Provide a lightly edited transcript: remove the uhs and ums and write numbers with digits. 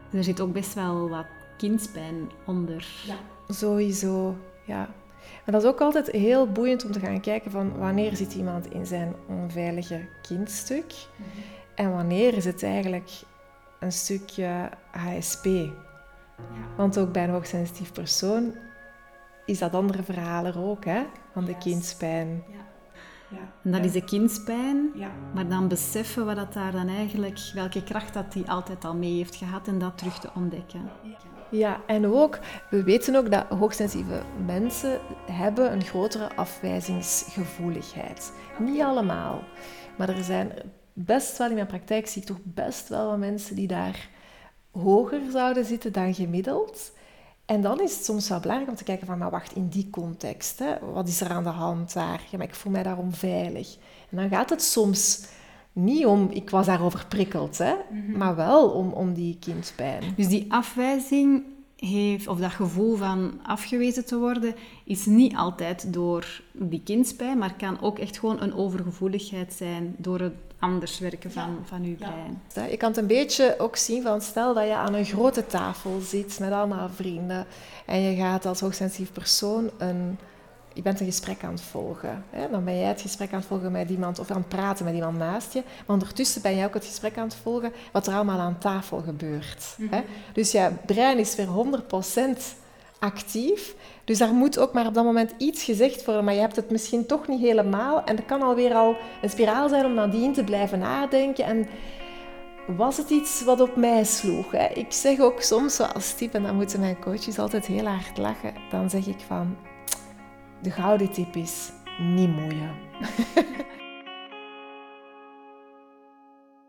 Er zit ook best wel wat kindspijn onder. Ja. Sowieso, ja. Maar dat is ook altijd heel boeiend om te gaan kijken van wanneer zit iemand in zijn onveilige kindstuk en wanneer is het eigenlijk een stukje HSP. Ja. Want ook bij een hoogsensitief persoon is dat andere verhaal er ook, hè? Van de kindspijn. Ja. Ja. En dat is de kindspijn, ja. Maar dan beseffen we dat daar dan eigenlijk, welke kracht dat die altijd al mee heeft gehad en dat terug te ontdekken. Ja, en ook, we weten ook dat hoogsensitieve mensen hebben een grotere afwijzingsgevoeligheid. Niet allemaal, maar er zijn best wel, in mijn praktijk zie ik toch best wel wat mensen die daar hoger zouden zitten dan gemiddeld. En dan is het soms wel belangrijk om te kijken van, maar wacht, in die context, hè, wat is er aan de hand daar? Ja, maar ik voel mij daar onveilig. En dan gaat het soms niet om, ik was daarover prikkeld, hè, maar wel om die kindspijn. Dus die afwijzing heeft, of dat gevoel van afgewezen te worden, is niet altijd door die kindspijn, maar kan ook echt gewoon een overgevoeligheid zijn door het anders werken van uw brein. Ja. Je kan het een beetje ook zien van, stel dat je aan een grote tafel zit met allemaal vrienden en je gaat als hoogsensitief persoon je bent een gesprek aan het volgen. Hè? Dan ben jij het gesprek aan het volgen met iemand of aan het praten met iemand naast je. Maar ondertussen ben jij ook het gesprek aan het volgen wat er allemaal aan tafel gebeurt. Hè? Dus je brein is weer 100% actief. Dus daar moet ook maar op dat moment iets gezegd worden. Maar je hebt het misschien toch niet helemaal. En dat kan alweer al een spiraal zijn om nadien te blijven nadenken. En was het iets wat op mij sloeg? Hè? Ik zeg ook soms als tip, en dan moeten mijn coaches altijd heel hard lachen. Dan zeg ik van... De gouden tip is niet moeien.